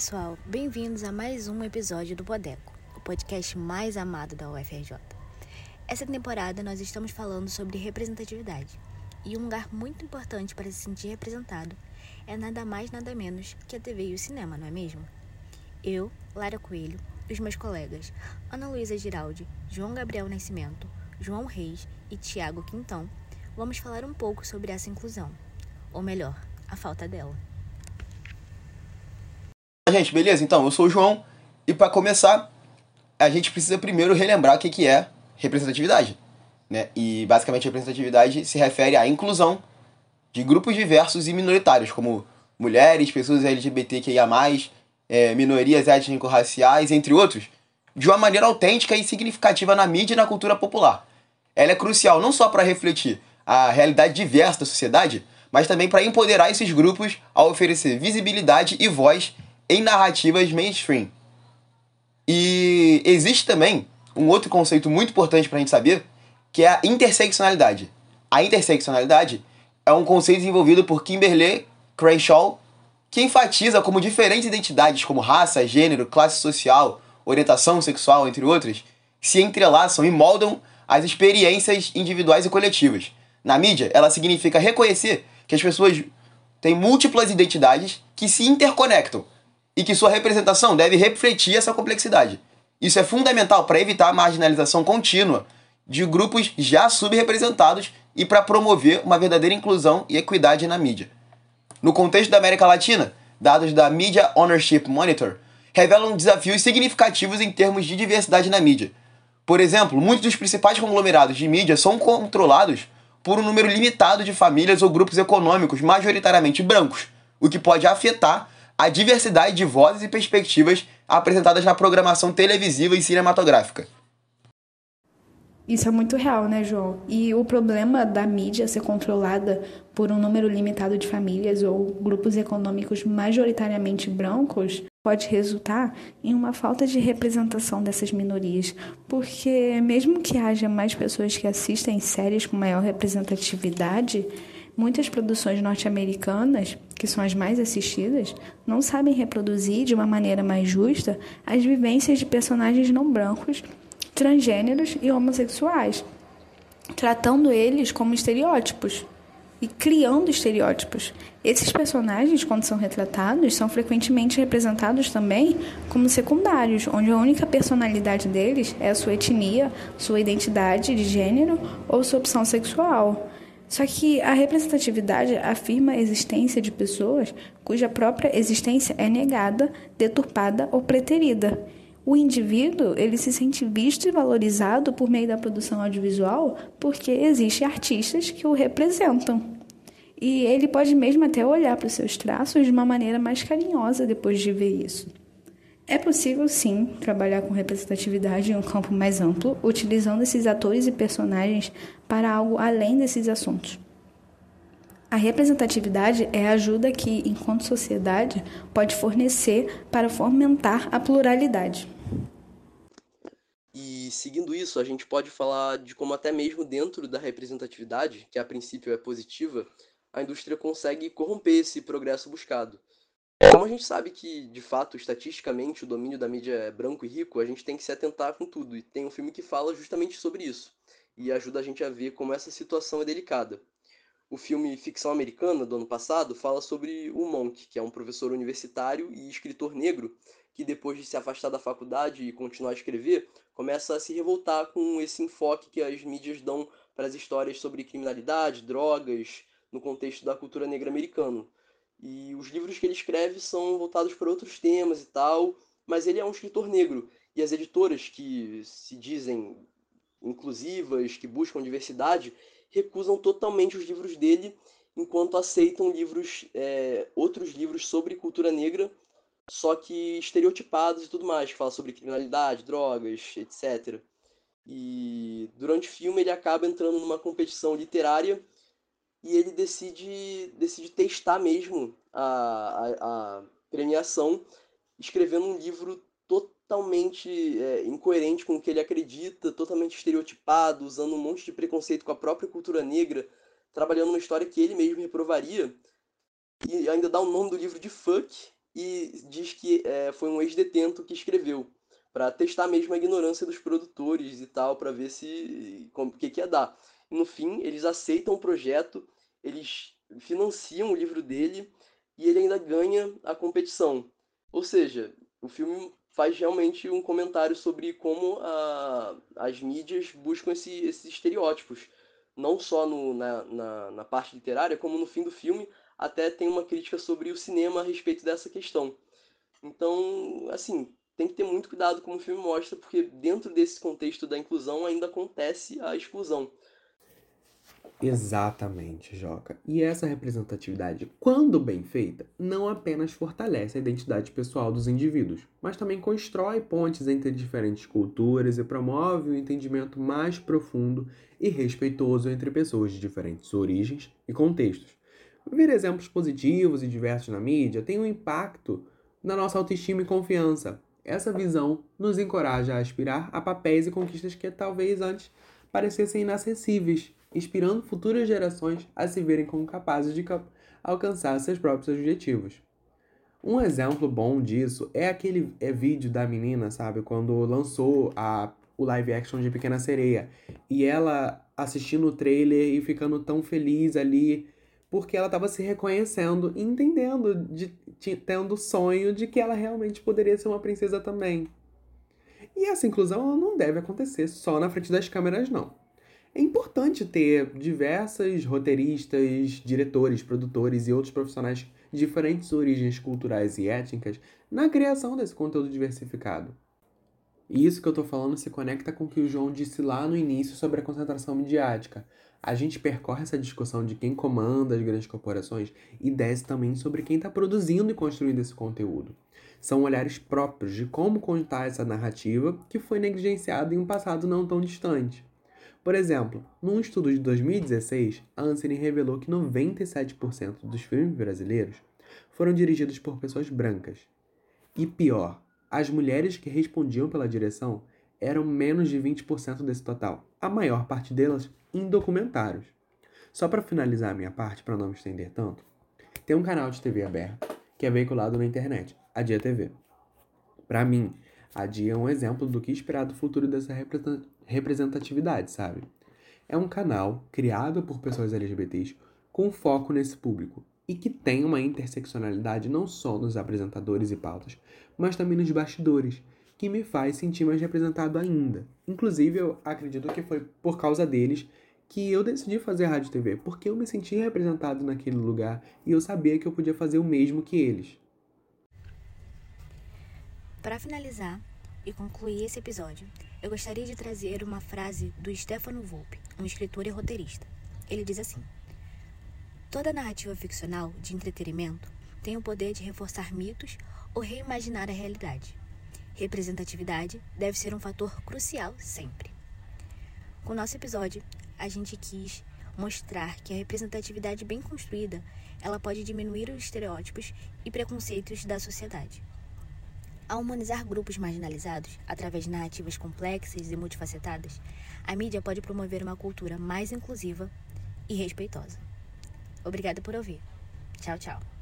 pessoal, bem-vindos a mais um episódio do Podeco, o podcast mais amado da UFRJ. Essa temporada nós estamos falando sobre representatividade, e um lugar muito importante para se sentir representado é nada mais nada menos que a TV e o cinema, não é mesmo? Eu, Lara Coelho, os meus colegas Ana Luísa Giraldi, João Gabriel Nascimento, João Reis e Tiago Quintão, vamos falar um pouco sobre essa inclusão, ou melhor, a falta dela. Gente, beleza? Então, eu sou o João e para começar, a gente precisa primeiro relembrar o que é representatividade, né? E basicamente representatividade se refere à inclusão de grupos diversos e minoritários, como mulheres, pessoas LGBTQIA+, minorias étnico-raciais, entre outros, de uma maneira autêntica e significativa na mídia e na cultura popular. Ela é crucial não só para refletir a realidade diversa da sociedade, mas também para empoderar esses grupos ao oferecer visibilidade e voz em narrativas mainstream. E existe também um outro conceito muito importante para a gente saber, que é a interseccionalidade. A interseccionalidade é um conceito desenvolvido por Kimberlé Crenshaw, que enfatiza como diferentes identidades como raça, gênero, classe social, orientação sexual, entre outras, se entrelaçam e moldam as experiências individuais e coletivas. Na mídia, ela significa reconhecer que as pessoas têm múltiplas identidades que se interconectam e que sua representação deve refletir essa complexidade. Isso é fundamental para evitar a marginalização contínua de grupos já subrepresentados e para promover uma verdadeira inclusão e equidade na mídia. No contexto da América Latina, dados da Media Ownership Monitor revelam desafios significativos em termos de diversidade na mídia. Por exemplo, muitos dos principais conglomerados de mídia são controlados por um número limitado de famílias ou grupos econômicos majoritariamente brancos, o que pode afetar a diversidade de vozes e perspectivas apresentadas na programação televisiva e cinematográfica. Isso é muito real, né, João? E o problema da mídia ser controlada por um número limitado de famílias ou grupos econômicos majoritariamente brancos pode resultar em uma falta de representação dessas minorias, porque mesmo que haja mais pessoas que assistem séries com maior representatividade, muitas produções norte-americanas, que são as mais assistidas, não sabem reproduzir de uma maneira mais justa as vivências de personagens não brancos, transgêneros e homossexuais, tratando eles como estereótipos e criando estereótipos. Esses personagens, quando são retratados, são frequentemente representados também como secundários, onde a única personalidade deles é a sua etnia, sua identidade de gênero ou sua opção sexual. Só que a representatividade afirma a existência de pessoas cuja própria existência é negada, deturpada ou preterida. O indivíduo, ele se sente visto e valorizado por meio da produção audiovisual porque existem artistas que o representam. E ele pode mesmo até olhar para os seus traços de uma maneira mais carinhosa depois de ver isso. É possível, sim, trabalhar com representatividade em um campo mais amplo, utilizando esses atores e personagens para algo além desses assuntos. A representatividade é a ajuda que, enquanto sociedade, pode fornecer para fomentar a pluralidade. E, seguindo isso, a gente pode falar de como até mesmo dentro da representatividade, que a princípio é positiva, a indústria consegue corromper esse progresso buscado. Como a gente sabe que, de fato, estatisticamente, o domínio da mídia é branco e rico, a gente tem que se atentar com tudo. E tem um filme que fala justamente sobre isso. E ajuda a gente a ver como essa situação é delicada. O filme Ficção Americana, do ano passado, fala sobre o Monk, que é um professor universitário e escritor negro, que depois de se afastar da faculdade e continuar a escrever, começa a se revoltar com esse enfoque que as mídias dão para as histórias sobre criminalidade, drogas, no contexto da cultura negra americana. E os livros que ele escreve são voltados para outros temas e tal, mas ele é um escritor negro. E as editoras que se dizem inclusivas, que buscam diversidade, recusam totalmente os livros dele, enquanto aceitam outros livros sobre cultura negra, só que estereotipados e tudo mais, que fala sobre criminalidade, drogas, etc. E durante o filme ele acaba entrando numa competição literária e ele decide testar mesmo a premiação, escrevendo um livro totalmente incoerente com o que ele acredita, totalmente estereotipado, usando um monte de preconceito com a própria cultura negra, trabalhando uma história que ele mesmo reprovaria, e ainda dá o nome do livro de Fuck, e diz que foi um ex-detento que escreveu, para testar mesmo a ignorância dos produtores e tal, para ver o que ia dar. E no fim, eles aceitam o projeto, eles financiam o livro dele e ele ainda ganha a competição. Ou seja, o filme faz realmente um comentário sobre como as mídias buscam esses estereótipos. Não só na parte literária, como no fim do filme, até tem uma crítica sobre o cinema a respeito dessa questão. Então, assim, tem que ter muito cuidado como o filme mostra, porque dentro desse contexto da inclusão ainda acontece a exclusão. Exatamente, Joca. E essa representatividade, quando bem feita, não apenas fortalece a identidade pessoal dos indivíduos, mas também constrói pontes entre diferentes culturas e promove um entendimento mais profundo e respeitoso entre pessoas de diferentes origens e contextos. Ver exemplos positivos e diversos na mídia tem um impacto na nossa autoestima e confiança. Essa visão nos encoraja a aspirar a papéis e conquistas que talvez antes parecessem inacessíveis, inspirando futuras gerações a se verem como capazes de alcançar seus próprios objetivos. Um exemplo bom disso é aquele vídeo da menina, sabe, quando lançou o live action de Pequena Sereia, e ela assistindo o trailer e ficando tão feliz ali, porque ela estava se reconhecendo e entendendo, tendo o sonho de que ela realmente poderia ser uma princesa também. E essa inclusão ela não deve acontecer só na frente das câmeras, não. É importante ter diversas roteiristas, diretores, produtores e outros profissionais de diferentes origens culturais e étnicas na criação desse conteúdo diversificado. E isso que eu estou falando se conecta com o que o João disse lá no início sobre a concentração midiática. A gente percorre essa discussão de quem comanda as grandes corporações e desce também sobre quem está produzindo e construindo esse conteúdo. São olhares próprios de como contar essa narrativa que foi negligenciada em um passado não tão distante. Por exemplo, num estudo de 2016, a Ancine revelou que 97% dos filmes brasileiros foram dirigidos por pessoas brancas. E pior, as mulheres que respondiam pela direção eram menos de 20% desse total, a maior parte delas em documentários. Só para finalizar a minha parte, para não me estender tanto, tem um canal de TV aberto que é veiculado na internet, a Dia TV. Para mim, a Dia é um exemplo do que esperar do futuro dessa representatividade, sabe? É um canal criado por pessoas LGBTs com foco nesse público e que tem uma interseccionalidade não só nos apresentadores e pautas, mas também nos bastidores, que me faz sentir mais representado ainda. Inclusive, eu acredito que foi por causa deles que eu decidi fazer rádio e TV, porque eu me senti representado naquele lugar e eu sabia que eu podia fazer o mesmo que eles. Para finalizar e concluir esse episódio, eu gostaria de trazer uma frase do Stefano Volpe, um escritor e roteirista. Ele diz assim: toda narrativa ficcional de entretenimento tem o poder de reforçar mitos ou reimaginar a realidade. Representatividade deve ser um fator crucial sempre. Com o nosso episódio, a gente quis mostrar que a representatividade bem construída, ela pode diminuir os estereótipos e preconceitos da sociedade. Ao humanizar grupos marginalizados, através de narrativas complexas e multifacetadas, a mídia pode promover uma cultura mais inclusiva e respeitosa. Obrigada por ouvir. Tchau, tchau.